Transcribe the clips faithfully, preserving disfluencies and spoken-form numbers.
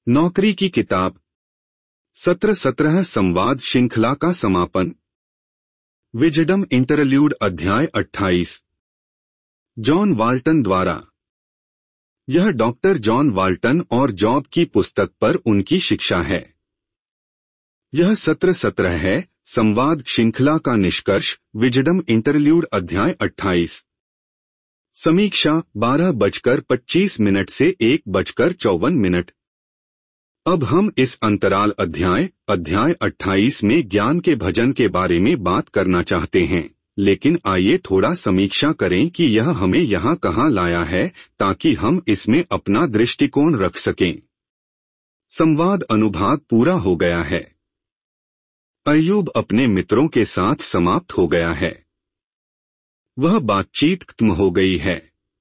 नौकरी की किताब सत्र सत्रह संवाद श्रृंखला का समापन। विजडम इंटरल्यूड अध्याय अट्ठाईस। जॉन वाल्टन द्वारा। यह डॉक्टर जॉन वाल्टन और जॉब की पुस्तक पर उनकी शिक्षा है। यह सत्र सत्रह है, संवाद श्रृंखला का निष्कर्ष। विजडम इंटरल्यूड अध्याय अट्ठाईस। समीक्षा बारह बजकर पच्चीस मिनट से एक बजकर चौवन मिनट। अब हम इस अंतराल अध्याय अध्याय अट्ठाईस में ज्ञान के भजन के बारे में बात करना चाहते हैं, लेकिन आइए थोड़ा समीक्षा करें कि यह हमें यहाँ कहाँ लाया है, ताकि हम इसमें अपना दृष्टिकोण रख सकें। संवाद अनुभाग पूरा हो गया है। अय्यूब अपने मित्रों के साथ समाप्त हो गया है। वह बातचीत खत्म हो गई है।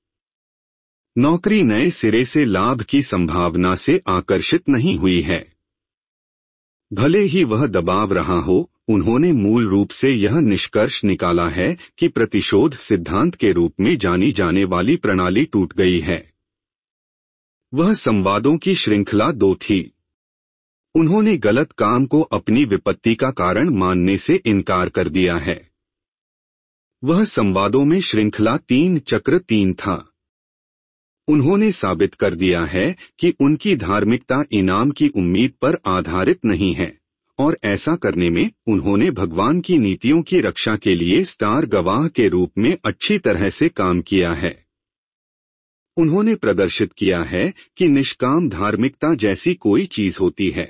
नौकरी नए सिरे से लाभ की संभावना से आकर्षित नहीं हुई है। भले ही वह दबाव रहा हो, उन्होंने मूल रूप से यह निष्कर्ष निकाला है कि प्रतिशोध सिद्धांत के रूप में जानी जाने वाली प्रणाली टूट गई है। वह संवादों की श्रृंखला दो थी। उन्होंने गलत काम को अपनी विपत्ति का कारण मानने से इनकार कर दिया है। वह संवादों में श्रृंखला तीन चक्र तीन था। उन्होंने साबित कर दिया है कि उनकी धार्मिकता इनाम की उम्मीद पर आधारित नहीं है, और ऐसा करने में उन्होंने भगवान की नीतियों की रक्षा के लिए स्टार गवाह के रूप में अच्छी तरह से काम किया है। उन्होंने प्रदर्शित किया है कि निष्काम धार्मिकता जैसी कोई चीज होती है।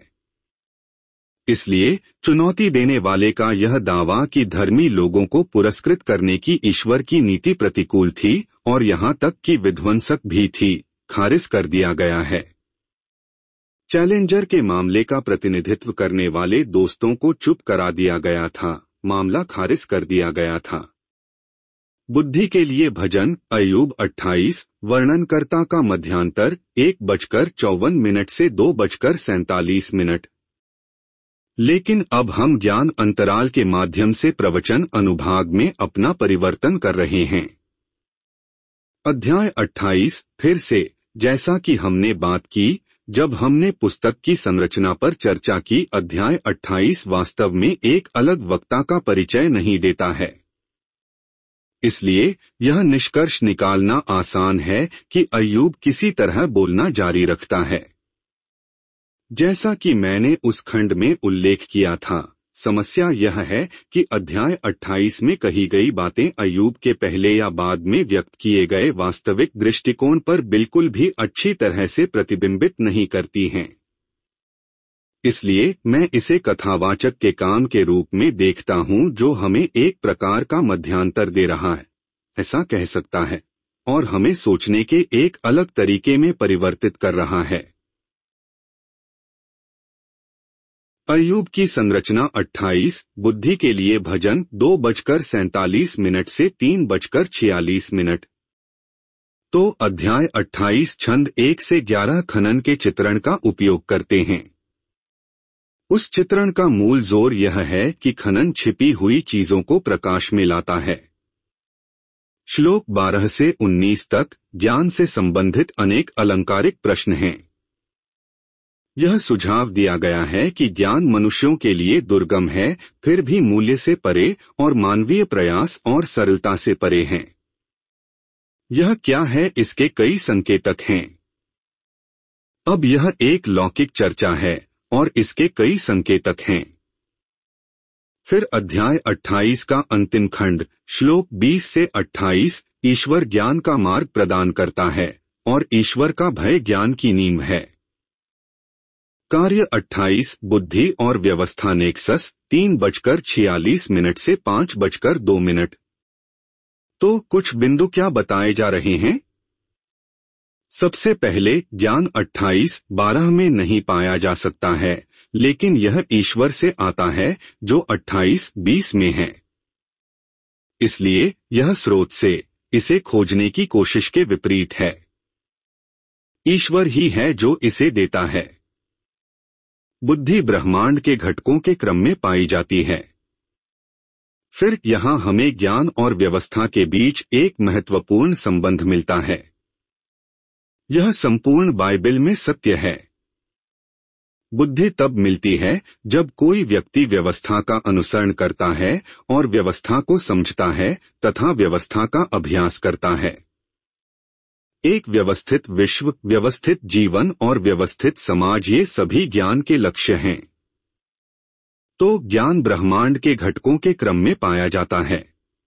इसलिए चुनौती देने वाले का यह दावा कि धर्मी लोगों को पुरस्कृत करने की ईश्वर की नीति प्रतिकूल थी और यहाँ तक कि विध्वंसक भी थी, खारिज कर दिया गया है। चैलेंजर के मामले का प्रतिनिधित्व करने वाले दोस्तों को चुप करा दिया गया था, मामला खारिज कर दिया गया था। बुद्धि के लिए भजन अय्यूब अट्ठाईस। वर्णनकर्ता का मध्यांतर एक बजकर चौवन मिनट से दो बजकर सैंतालीस मिनट। लेकिन अब हम ज्ञान अंतराल के माध्यम से प्रवचन अनुभाग में अपना परिवर्तन कर रहे हैं। अध्याय अट्ठाईस। फिर से, जैसा कि हमने बात की जब हमने पुस्तक की संरचना पर चर्चा की, अध्याय अट्ठाईस वास्तव में एक अलग वक्ता का परिचय नहीं देता है। इसलिए यह निष्कर्ष निकालना आसान है कि अय्यूब किसी तरह बोलना जारी रखता है। जैसा कि मैंने उस खंड में उल्लेख किया था, समस्या यह है कि अध्याय अट्ठाईस में कही गई बातें अय्यूब के पहले या बाद में व्यक्त किए गए वास्तविक दृष्टिकोण पर बिल्कुल भी अच्छी तरह से प्रतिबिंबित नहीं करती हैं। इसलिए मैं इसे कथावाचक के काम के रूप में देखता हूं, जो हमें एक प्रकार का मध्यांतर दे रहा है, ऐसा कह सकता है, और हमें सोचने के एक अलग तरीके में परिवर्तित कर रहा है। अय्यूब की संरचना अट्ठाईस। बुद्धि के लिए भजन दो बजकर सैंतालीस मिनट से तीन बजकर छियालीस मिनट। तो अध्याय अट्ठाईस छंद एक से ग्यारह खनन के चित्रण का उपयोग करते हैं। उस चित्रण का मूल जोर यह है कि खनन छिपी हुई चीजों को प्रकाश में लाता है। श्लोक बारह से उन्नीस तक ज्ञान से संबंधित अनेक अलंकारिक प्रश्न हैं। यह सुझाव दिया गया है कि ज्ञान मनुष्यों के लिए दुर्गम है, फिर भी मूल्य से परे और मानवीय प्रयास और सरलता से परे है। यह क्या है, इसके कई संकेतक हैं। अब यह एक लौकिक चर्चा है और इसके कई संकेतक हैं। फिर अध्याय अट्ठाईस का अंतिम खंड श्लोक बीस से अट्ठाईस ईश्वर ज्ञान का मार्ग प्रदान करता है और ईश्वर का भय ज्ञान की नींव है। कार्य अट्ठाईस बुद्धि और व्यवस्था नेक्सस तीन बजकर छियालीस मिनट से पांच बजकर दो मिनट। तो कुछ बिंदु क्या बताए जा रहे हैं? सबसे पहले, ज्ञान अट्ठाईस बारह में नहीं पाया जा सकता है, लेकिन यह ईश्वर से आता है जो अट्ठाईस बीस में है। इसलिए यह स्रोत से इसे खोजने की कोशिश के विपरीत है। ईश्वर ही है जो इसे देता है। बुद्धि ब्रह्मांड के घटकों के क्रम में पाई जाती है। फिर यहाँ हमें ज्ञान और व्यवस्था के बीच एक महत्वपूर्ण संबंध मिलता है। यह संपूर्ण बाइबल में सत्य है। बुद्धि तब मिलती है जब कोई व्यक्ति व्यवस्था का अनुसरण करता है और व्यवस्था को समझता है तथा व्यवस्था का अभ्यास करता है। एक व्यवस्थित विश्व, व्यवस्थित जीवन और व्यवस्थित समाज, ये सभी ज्ञान के लक्ष्य हैं। तो ज्ञान ब्रह्मांड के घटकों के क्रम में पाया जाता है।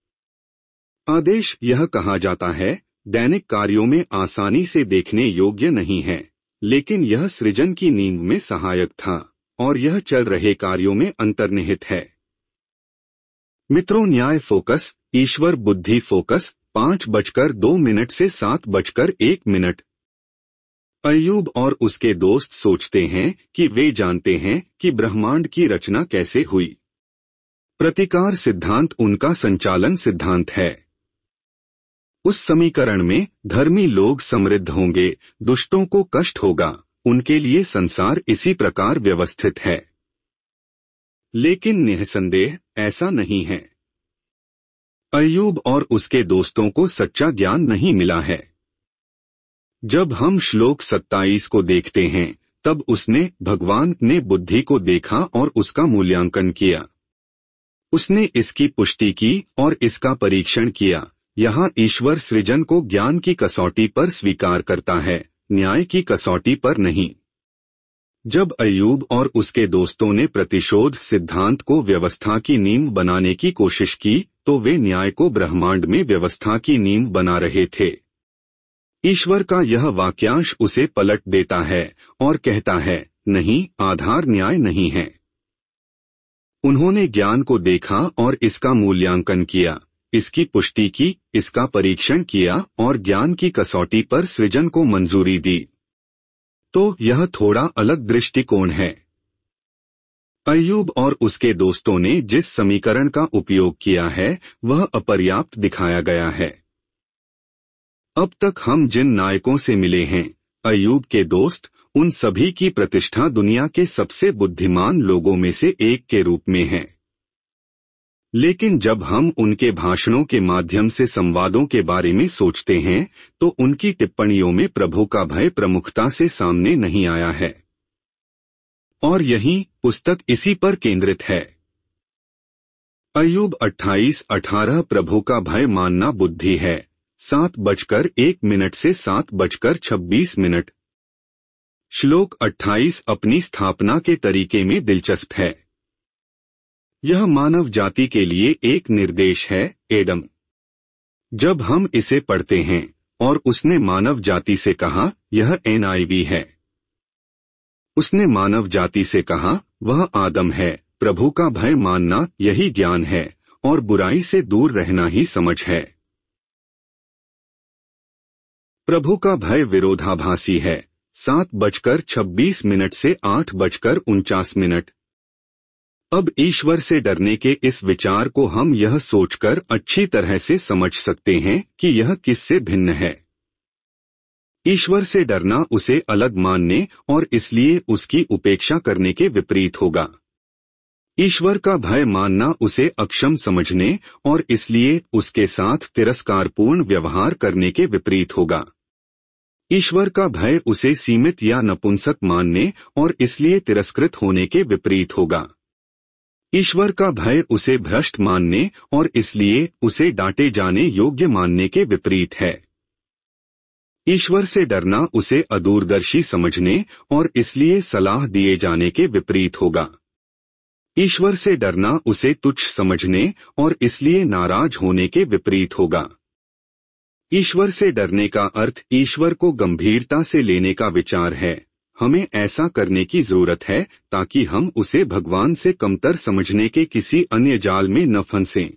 आदेश यह कहा जाता है, दैनिक कार्यों में आसानी से देखने योग्य नहीं है, लेकिन यह सृजन की नींव में सहायक था और यह चल रहे कार्यों में अंतर्निहित है। मित्रों, न्याय फोकस, ईश्वर बुद्धि फोकस, पाँच बजकर दो मिनट से सात बजकर एक मिनट। अय्यूब और उसके दोस्त सोचते हैं कि वे जानते हैं कि ब्रह्मांड की रचना कैसे हुई। प्रतिकार सिद्धांत उनका संचालन सिद्धांत है। उस समीकरण में धर्मी लोग समृद्ध होंगे, दुष्टों को कष्ट होगा, उनके लिए संसार इसी प्रकार व्यवस्थित है। लेकिन निःसंदेह ऐसा नहीं है। अय्यूब और उसके दोस्तों को सच्चा ज्ञान नहीं मिला है। जब हम श्लोक सत्ताईस को देखते हैं, तब उसने भगवान ने बुद्धि को देखा और उसका मूल्यांकन किया। उसने इसकी पुष्टि की और इसका परीक्षण किया। यहाँ ईश्वर सृजन को ज्ञान की कसौटी पर स्वीकार करता है, न्याय की कसौटी पर नहीं। जब अय्यूब और उसके दोस्तों ने प्रतिशोध सिद्धांत को व्यवस्था की नींव बनाने की कोशिश की, तो वे न्याय को ब्रह्मांड में व्यवस्था की नींव बना रहे थे। ईश्वर का यह वाक्यांश उसे पलट देता है और कहता है, नहीं, आधार न्याय नहीं है। उन्होंने ज्ञान को देखा और इसका मूल्यांकन किया, इसकी पुष्टि की, इसका परीक्षण किया और ज्ञान की कसौटी पर सृजन को मंजूरी दी। तो यह थोड़ा अलग दृष्टिकोण है। अय्यूब और उसके दोस्तों ने जिस समीकरण का उपयोग किया है वह अपर्याप्त दिखाया गया है। अब तक हम जिन नायकों से मिले हैं, अय्यूब के दोस्त, उन सभी की प्रतिष्ठा दुनिया के सबसे बुद्धिमान लोगों में से एक के रूप में है। लेकिन जब हम उनके भाषणों के माध्यम से संवादों के बारे में सोचते हैं, तो उनकी टिप्पणियों में प्रभु का भय प्रमुखता से सामने नहीं आया है। और यही पुस्तक इसी पर केंद्रित है। अय्यूब अट्ठाईस अठारह प्रभु का भय मानना बुद्धि है, सात बजकर एक मिनट से सात बजकर छब्बीस मिनट। श्लोक अट्ठाईस अपनी स्थापना के तरीके में दिलचस्प है। यह मानव जाति के लिए एक निर्देश है, एडम। जब हम इसे पढ़ते हैं और उसने मानव जाति से कहा, यह एन आई वी है। उसने मानव जाति से कहा, वह आदम है। प्रभु का भय मानना यही ज्ञान है और बुराई से दूर रहना ही समझ है। प्रभु का भय विरोधाभासी है, सात बजकर छब्बीस मिनट से आठ बजकर उनचास मिनट। अब ईश्वर से डरने के इस विचार को हम यह सोचकर अच्छी तरह से समझ सकते हैं कि यह किससे भिन्न है। ईश्वर से डरना उसे अलग मानने और इसलिए उसकी उपेक्षा करने के विपरीत होगा। ईश्वर का भय मानना उसे अक्षम समझने और इसलिए उसके साथ तिरस्कारपूर्ण व्यवहार करने के विपरीत होगा। ईश्वर का भय उसे सीमित या नपुंसक मानने और इसलिए तिरस्कृत होने के विपरीत होगा। ईश्वर का भय उसे भ्रष्ट मानने और इसलिए उसे डांटे जाने योग्य मानने के विपरीत है। ईश्वर से डरना उसे अदूरदर्शी समझने और इसलिए सलाह दिए जाने के विपरीत होगा। ईश्वर से डरना उसे तुच्छ समझने और इसलिए नाराज होने के विपरीत होगा। ईश्वर से डरने का अर्थ ईश्वर को गंभीरता से लेने का विचार है। हमें ऐसा करने की जरूरत है ताकि हम उसे भगवान से कमतर समझने के किसी अन्य जाल में न फंसें।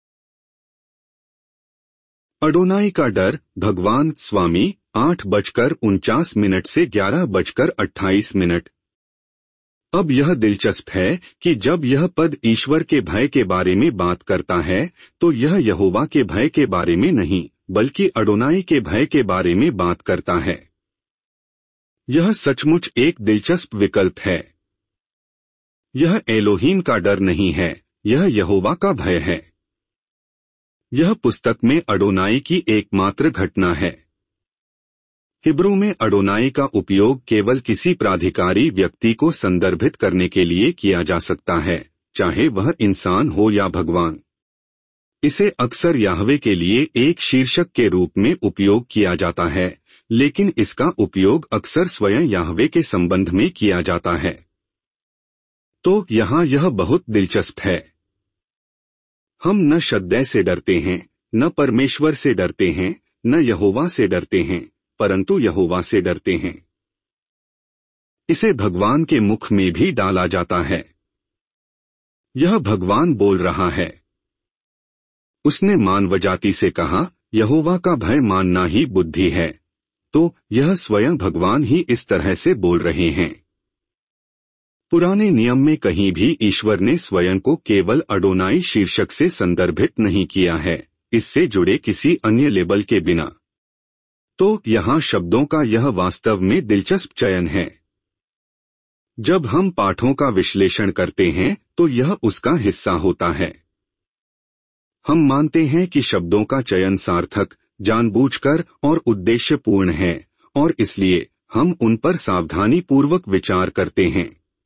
अडोनाई का डर, भगवान स्वामी, आठ बजकर उनचास मिनट से ग्यारह बजकर अट्ठाईस मिनट। अब यह दिलचस्प है कि जब यह पद ईश्वर के भय के बारे में बात करता है, तो यह यहोवा के भय के बारे में नहीं, बल्कि अडोनाई के भय के बारे में बात करता है। यह सचमुच एक दिलचस्प विकल्प है। यह एलोहीम का डर नहीं है, यह यहोवा का भय है। यह पुस्तक में अडोनाई की एकमात्र घटना है। हिब्रू में अडोनाई का उपयोग केवल किसी प्राधिकारी व्यक्ति को संदर्भित करने के लिए किया जा सकता है, चाहे वह इंसान हो या भगवान। इसे अक्सर याहवे के लिए एक शीर्षक के रूप में उपयोग किया जाता है, लेकिन इसका उपयोग अक्सर स्वयं याहवे के संबंध में किया जाता है। तो यहाँ यह बहुत दिलचस्प है। हम न शद्दै से डरते हैं, न परमेश्वर से डरते हैं, न यहोवा से डरते हैं, परंतु यहोवा से डरते हैं। इसे भगवान के मुख में भी डाला जाता है। यह भगवान बोल रहा है। उसने मानवजाति से कहा, यहोवा का भय मानना ही बुद्धि है। तो यह स्वयं भगवान ही इस तरह से बोल रहे हैं। पुराने नियम में कहीं भी ईश्वर ने स्वयं को केवल अडोनाई शीर्षक से संदर्भित नहीं किया है, इससे जुड़े किसी अन्य लेबल के बिना। तो यहाँ शब्दों का यह वास्तव में दिलचस्प चयन है। जब हम पाठों का विश्लेषण करते हैं तो यह उसका हिस्सा होता है। हम मानते हैं कि शब्दों का चयन सार्थक, जानबूझकर और उद्देश्यपूर्ण है, और इसलिए हम उन पर सावधानी पूर्वक विचार करते हैं।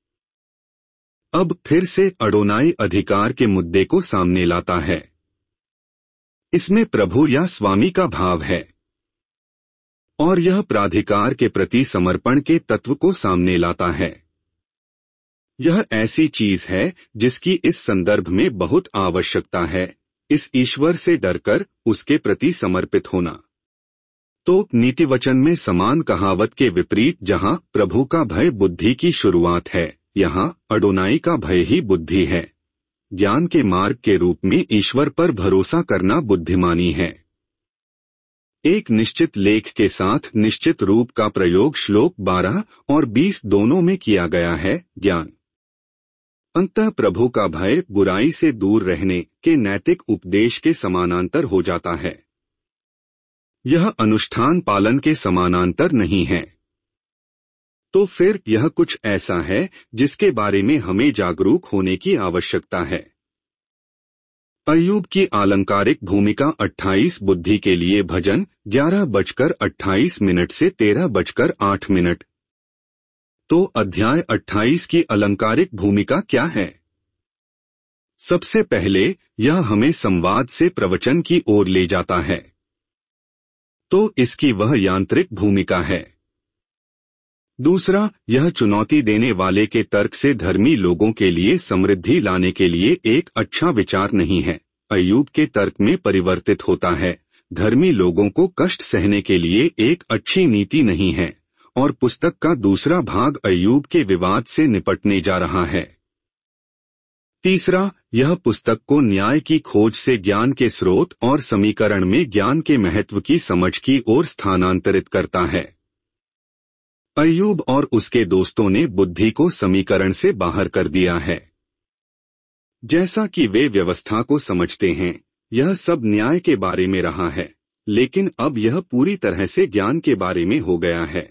अब फिर से अडोनाई अधिकार के मुद्दे को सामने लाता है। इसमें प्रभु या स्वामी का भाव है, और यह प्राधिकार के प्रति समर्पण के तत्व को सामने लाता है। यह ऐसी चीज है जिसकी इस संदर्भ में बहुत आवश्यकता है, इस ईश्वर से डरकर उसके प्रति समर्पित होना। तो नीतिवचन में समान कहावत के विपरीत जहां प्रभु का भय बुद्धि की शुरुआत है, यहां अडोनाई का भय ही बुद्धि है। ज्ञान के मार्ग के रूप में ईश्वर पर भरोसा करना बुद्धिमानी है। एक निश्चित लेख के साथ निश्चित रूप का प्रयोग श्लोक बारह और बीस दोनों में किया गया है। ज्ञान अंततः प्रभु का भय बुराई से दूर रहने के नैतिक उपदेश के समानांतर हो जाता है। यह अनुष्ठान पालन के समानांतर नहीं है। तो फिर यह कुछ ऐसा है जिसके बारे में हमें जागरूक होने की आवश्यकता है। अय्यूब की आलंकारिक भूमिका अट्ठाईस बुद्धि के लिए भजन ग्यारह बजकर अट्ठाईस मिनट से तेरह बजकर आठ मिनट। तो अध्याय अट्ठाईस की अलंकारिक भूमिका क्या है? सबसे पहले यह हमें संवाद से प्रवचन की ओर ले जाता है। तो इसकी वह यांत्रिक भूमिका है। दूसरा, यह चुनौती देने वाले के तर्क से धर्मी लोगों के लिए समृद्धि लाने के लिए एक अच्छा विचार नहीं है। अय्यूब के तर्क में परिवर्तित होता है, धर्मी लोगों को कष्ट सहने के लिए एक अच्छी नीति नहीं है, और पुस्तक का दूसरा भाग अय्यूब के विवाद से निपटने जा रहा है। तीसरा, यह पुस्तक को न्याय की खोज से ज्ञान के स्रोत और समीकरण में ज्ञान के महत्व की समझ की ओर स्थानांतरित करता है। अय्यूब और उसके दोस्तों ने बुद्धि को समीकरण से बाहर कर दिया है। जैसा कि वे व्यवस्था को समझते हैं, यह सब न्याय के बारे में रहा है, लेकिन अब यह पूरी तरह से ज्ञान के बारे में हो गया है।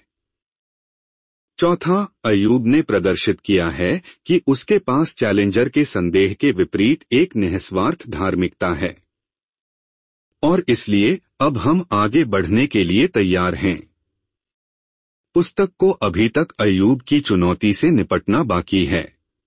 चौथा, अय्यूब ने प्रदर्शित किया है कि उसके पास चैलेंजर के संदेह के विपरीत एक निस्वार्थ धार्मिकता है, और इसलिए अब हम आगे बढ़ने के लिए तैयार हैं। पुस्तक को अभी तक अय्यूब की चुनौती से निपटना बाकी है।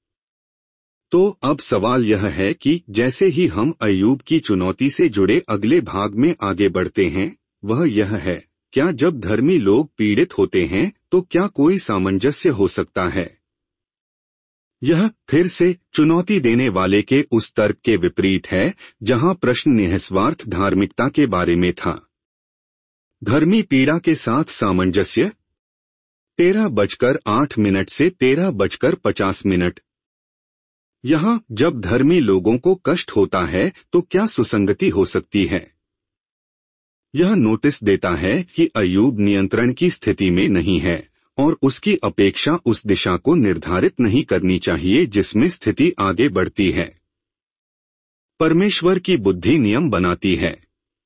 तो अब सवाल यह है कि जैसे ही हम अय्यूब की चुनौती से जुड़े अगले भाग में आगे बढ़ते हैं, वह यह है, क्या जब धर्मी लोग पीड़ित होते हैं तो क्या कोई सामंजस्य हो सकता है? यह फिर से चुनौती देने वाले के उस तर्क के विपरीत है जहां प्रश्न निस्वार्थ धार्मिकता के बारे में था। धर्मी पीड़ा के साथ सामंजस्य तेरह बजकर आठ मिनट से तेरह बजकर पचास मिनट। यहाँ जब धर्मी लोगों को कष्ट होता है तो क्या सुसंगति हो सकती है? यह नोटिस देता है कि अय्यूब नियंत्रण की स्थिति में नहीं है, और उसकी अपेक्षा उस दिशा को निर्धारित नहीं करनी चाहिए जिसमें स्थिति आगे बढ़ती है। परमेश्वर की बुद्धि नियम बनाती है।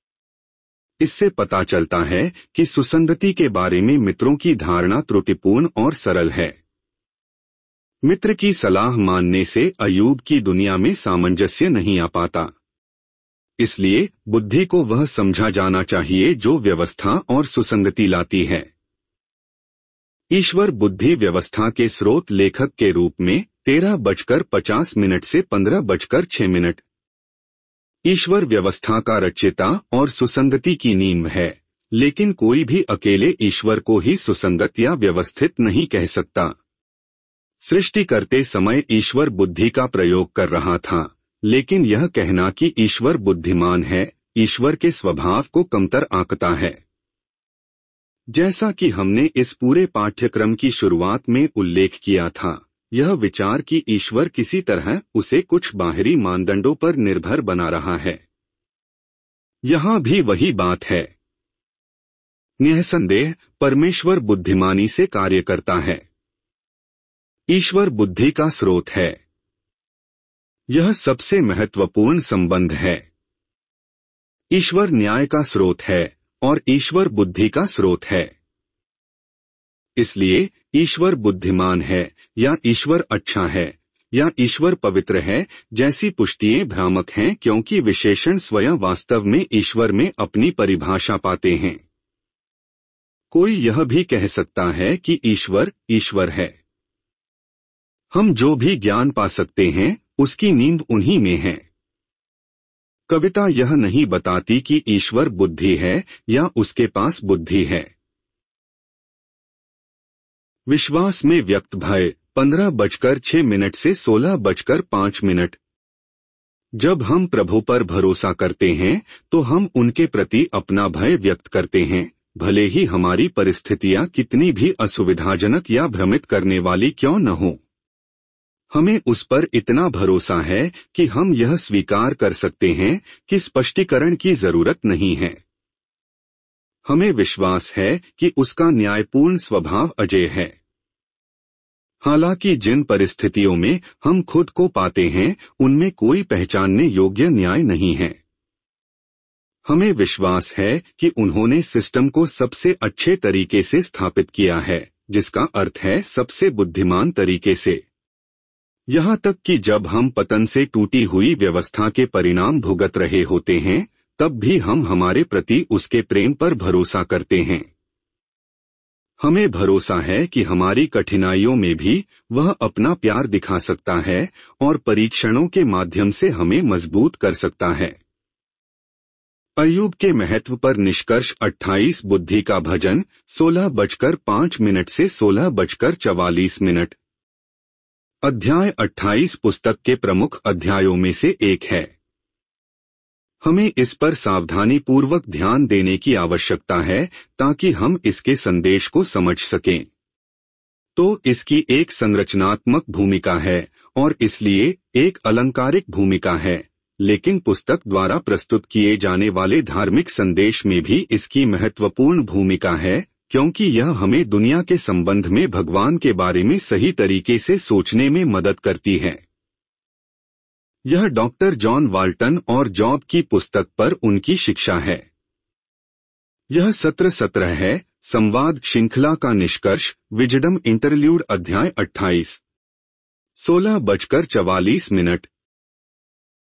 इससे पता चलता है कि सुसंगति के बारे में मित्रों की धारणा त्रुटिपूर्ण और सरल है। मित्र की सलाह मानने से अय्यूब की दुनिया में सामंजस्य नहीं आ पाता। इसलिए बुद्धि को वह समझा जाना चाहिए जो व्यवस्था और सुसंगति लाती है, ईश्वर बुद्धि व्यवस्था के स्रोत लेखक के रूप में तेरह बजकर पचास मिनट से पंद्रह बजकर छह मिनट। ईश्वर व्यवस्था का रचयिता और सुसंगति की नींव है, लेकिन कोई भी अकेले ईश्वर को ही सुसंगत या व्यवस्थित नहीं कह सकता। सृष्टि करते समय ईश्वर बुद्धि का प्रयोग कर रहा था, लेकिन यह कहना कि ईश्वर बुद्धिमान है, ईश्वर के स्वभाव को कमतर आंकता है। जैसा कि हमने इस पूरे पाठ्यक्रम की शुरुआत में उल्लेख किया था, यह विचार कि ईश्वर किसी तरह उसे कुछ बाहरी मानदंडों पर निर्भर बना रहा है, यहां भी वही बात है। निःसंदेह परमेश्वर बुद्धिमानी से कार्य करता है। ईश्वर बुद्धि का स्रोत है। यह सबसे महत्वपूर्ण संबंध है। ईश्वर न्याय का स्रोत है और ईश्वर बुद्धि का स्रोत है। इसलिए ईश्वर बुद्धिमान है या ईश्वर अच्छा है या ईश्वर पवित्र है जैसी पुष्टियां भ्रामक हैं, क्योंकि विशेषण स्वयं वास्तव में ईश्वर में अपनी परिभाषा पाते हैं। कोई यह भी कह सकता है कि ईश्वर ईश्वर है। हम जो भी ज्ञान पा सकते हैं उसकी नींव उन्हीं में है। कविता यह नहीं बताती कि ईश्वर बुद्धि है या उसके पास बुद्धि है। विश्वास में व्यक्त भय पंद्रह बजकर छह मिनट से सोलह बजकर पांच मिनट। जब हम प्रभु पर भरोसा करते हैं तो हम उनके प्रति अपना भय व्यक्त करते हैं, भले ही हमारी परिस्थितियां कितनी भी असुविधाजनक या भ्रमित करने वाली क्यों न हो। हमें उस पर इतना भरोसा है कि हम यह स्वीकार कर सकते हैं कि स्पष्टीकरण की जरूरत नहीं है। हमें विश्वास है कि उसका न्यायपूर्ण स्वभाव अजेय है। हालांकि जिन परिस्थितियों में हम खुद को पाते हैं उनमें कोई पहचानने योग्य न्याय नहीं है। हमें विश्वास है कि उन्होंने सिस्टम को सबसे अच्छे तरीके से स्थापित किया है, जिसका अर्थ है सबसे बुद्धिमान तरीके से। यहाँ तक कि जब हम पतन से टूटी हुई व्यवस्था के परिणाम भुगत रहे होते हैं, तब भी हम हमारे प्रति उसके प्रेम पर भरोसा करते हैं। हमें भरोसा है कि हमारी कठिनाइयों में भी वह अपना प्यार दिखा सकता है और परीक्षणों के माध्यम से हमें मजबूत कर सकता है। अय्यूब के महत्व पर निष्कर्ष अट्ठाईस बुद्धि का भजन सोलह बजकर पांच मिनट से सोलह बजकर चवालीस मिनट। अध्याय अट्ठाईस पुस्तक के प्रमुख अध्यायों में से एक है। हमें इस पर सावधानी पूर्वक ध्यान देने की आवश्यकता है ताकि हम इसके संदेश को समझ सकें। तो इसकी एक संरचनात्मक भूमिका है और इसलिए एक अलंकारिक भूमिका है, लेकिन पुस्तक द्वारा प्रस्तुत किए जाने वाले धार्मिक संदेश में भी इसकी महत्वपूर्ण भूमिका है, क्योंकि यह हमें दुनिया के संबंध में भगवान के बारे में सही तरीके से सोचने में मदद करती है। यह डॉक्टर जॉन वाल्टन और जॉब की पुस्तक पर उनकी शिक्षा है। यह सत्र सत्रह है, संवाद श्रृंखला का निष्कर्ष विजडम इंटरल्यूड अध्याय अट्ठाईस। सोलह बजकर चवालीस मिनट।